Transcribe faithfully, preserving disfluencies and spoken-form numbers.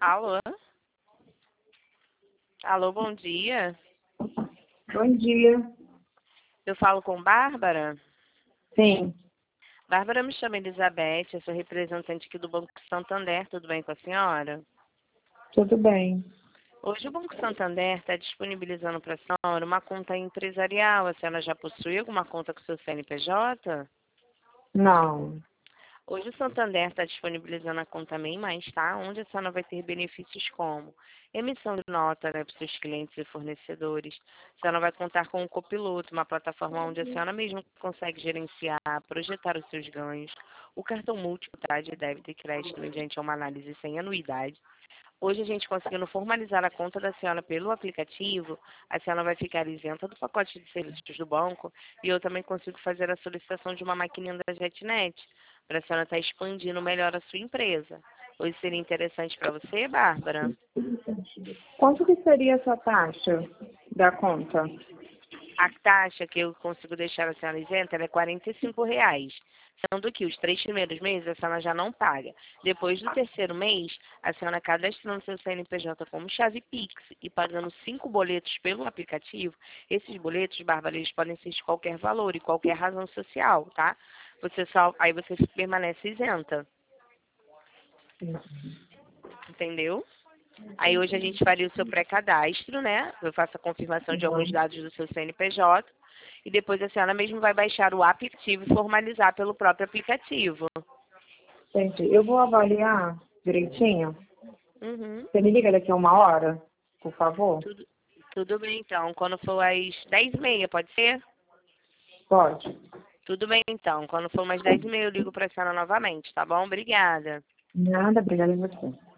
Alô? Alô, bom dia. Bom dia. Eu falo com Bárbara? Sim, Bárbara, me chama Elizabeth, eu sou representante aqui do Banco Santander, tudo bem com a senhora? tudo bem. Hoje o Banco Santander está disponibilizando para a senhora uma conta empresarial. A senhora já possui alguma conta com seu C N P J? Não, Hoje o Santander está disponibilizando a conta MEI Mais, tá? Onde a senhora vai ter benefícios como emissão de nota, né, para os seus clientes e fornecedores. A senhora vai contar com um copiloto, uma plataforma onde a senhora mesma consegue gerenciar, projetar os seus ganhos. O cartão múltiplo, tá, de débito e crédito mediante uma análise sem anuidade. Hoje a gente conseguindo formalizar a conta da senhora pelo aplicativo, a senhora vai ficar isenta do pacote de serviços do banco e eu também consigo fazer a solicitação de uma maquininha da JetNet para a senhora estar expandindo melhor a sua empresa. Hoje seria interessante para você, Bárbara? quanto que seria essa taxa da conta? A taxa que eu consigo deixar a senhora isenta ela é quarenta e cinco reais. Sendo que os três primeiros meses a senhora já não paga. Depois do terceiro mês, a senhora cadastrando seu C N P J como chave Pix e pagando cinco boletos pelo aplicativo, esses boletos, Bárbara, eles podem ser de qualquer valor e qualquer razão social, tá? Você só, aí você permanece isenta, entendeu? Aí hoje a gente faria o seu pré-cadastro, né? Eu faço a confirmação de alguns Uhum. dados do seu C N P J. E depois a senhora mesmo vai baixar o aplicativo e formalizar pelo próprio aplicativo. Entendi. Eu vou avaliar direitinho. Uhum. Você me liga daqui a uma hora, por favor? Tudo, tudo bem, então. Quando for às dez e meia, pode ser? Pode. Tudo bem, então. Quando for umas dez e meia, eu ligo para a senhora novamente, tá bom? Obrigada. Nada, obrigada a você.